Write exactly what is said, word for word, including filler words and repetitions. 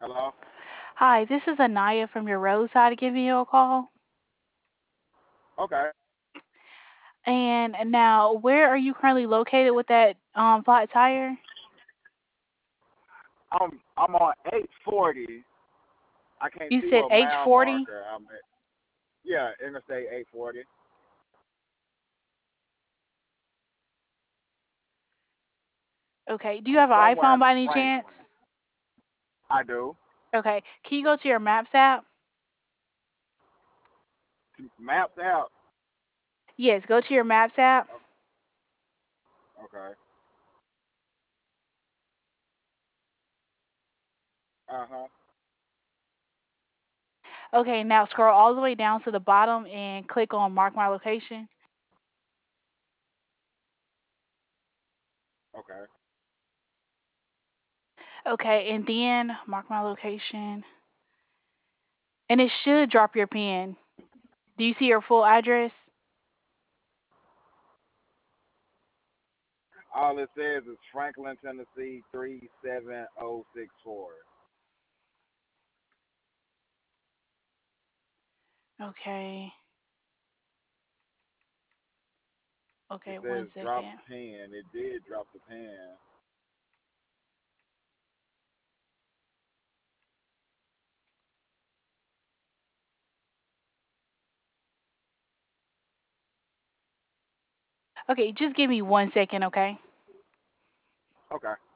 Hello? Hi, this is Anaya from your roadside giving you a call. Okay. And now, where are you currently located with that um flat tire? I'm I'm on eight forty. I can't You see said what H mile forty? marker I'm at. Yeah, Interstate eight forty. Okay. Do you I'm have an somewhere iPhone in by any Franklin. chance? I do. Okay. Can you go to your Maps app? Maps out. Yes, go to your Maps app. Okay. Uh huh. Okay, now scroll all the way down to the bottom and click on Mark My Location. Okay. Okay, and then Mark My Location. And it should drop your pin. Do you see your full address? All it says is Franklin, Tennessee three seven zero six four. Okay. It Okay, one says drop second. pin. It did drop the pin. Okay, just give me one second, okay? Okay.